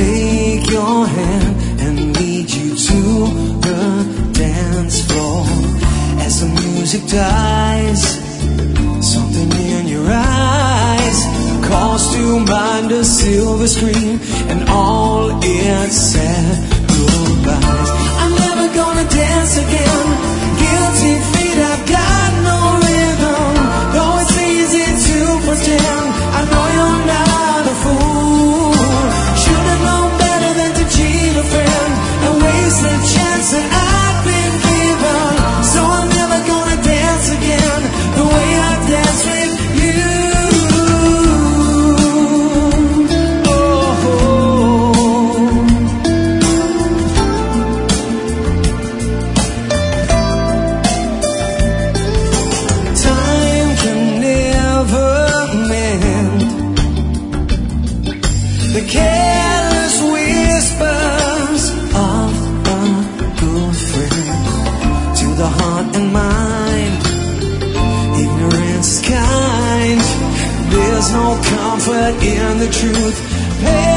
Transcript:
take your hand and lead you to the dance floor. As the music dies, something in your eyes calls to mind a silver screen and all it said goodbyes. I'm never gonna dance again. Guilty feet, I've got no rhythm. Though it's easy to pretend, I know you're not a fool. Should've known better than to cheat a friend and waste the chance that I've been given. So I'm never gonna dance again the way I dance with you. The careless whispers of a good friend to the heart and mind. Ignorance is kind. There's no comfort in the truth.